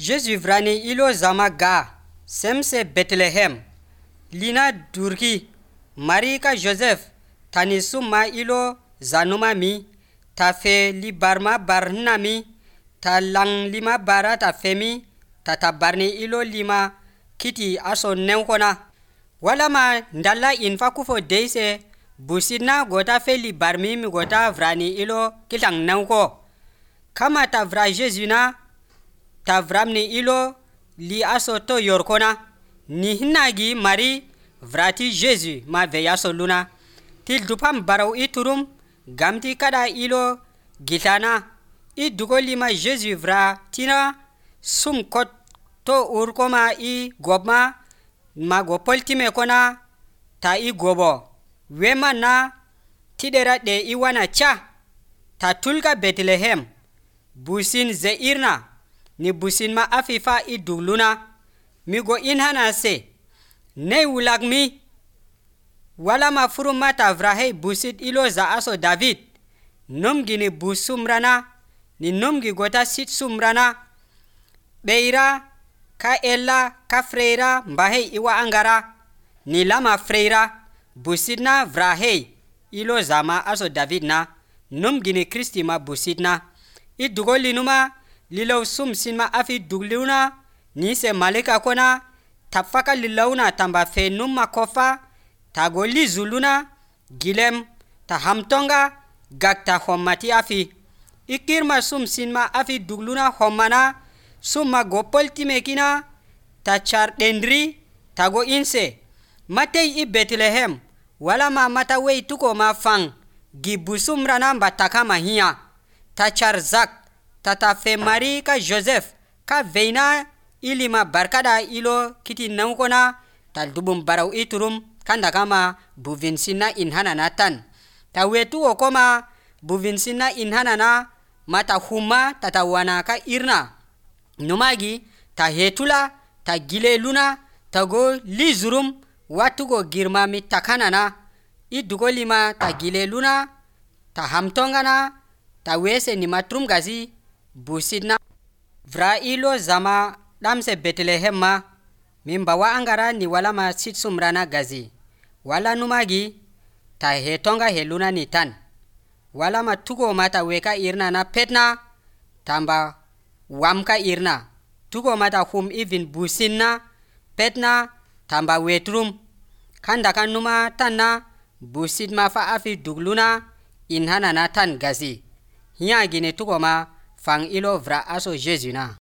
Jésus vrani ilo zama ga semse Bethlehem lina durki Marika Joseph tani summa ilo zanuma mi ta fe libarma barna mi ta lang lima bara ta femi ta tabarni ilo lima kiti aso nenkona wala ma ndalla infa kufo deise busina gota fe libarmi mi gota vrani ilo kitang nenko kama ta vra Jésus na ta vramni ilo li aso to yorkona ni hinagi Mari vrati Jésus ma veya so luna til dupam baraw iturum gamti kada ilo gitana I dugo lima Jésus vra tina sum kot to urkoma I gobma ma go poltime kona ta I gobo wema na tidera de I wana cha ta tulka Bethlehem busin zeirna ni busin ma afifa I dugluna mi go inhana se ne wulagmi wala ma furuma ta vrahe busit ilo za aso David nomgi ni busumrana ni nomgi gota sit sumrana beira ka ella ka freira mbahe iwa angara ni lama freira busitna vrahe ilo zama aso David na nomgi ni Kristi ma busitna I dugo linuma lilo sum sinma afi dugluna ni se malika kona tapfaka lilauna tamba fe numma kofa tago li zuluna gilem ta hamtonga gakta hommati afi ikirma sum sinma afi dugluna hommana summa gopolti mekina ta char dendri tago inse matei I Bethlehem wala ma mata wei tuko ma fang gibusum rana bataka mahia ta char zak tata fe Mari ka Joseph ka veina ilima barkada ilo kiti nankona tal dubum baraw iturum kanda kama buvinsina inhana natan ta wetu okoma buvinsina inhana na mata huma tata wana ka irna numagi ta hetula ta gile luna tago lizurum watugo girma mi takana na I dugo lima ta gile luna ta hamtonga na ta wese ni matrum gazi busidna vra ilo zama damse Bethlehem ma mimbawa angara ni wala ma sitsumrana gazi wala numagi ta hetonga heluna ni tan wala ma tugo mata weka irna na petna tamba wamka irna tugo mata hum even businna petna tamba wetrum kanda kan numa tanna busid ma fa afi dugluna inhana na tan gazi hiya gine tugo ma fang ilo vra aso Jésus na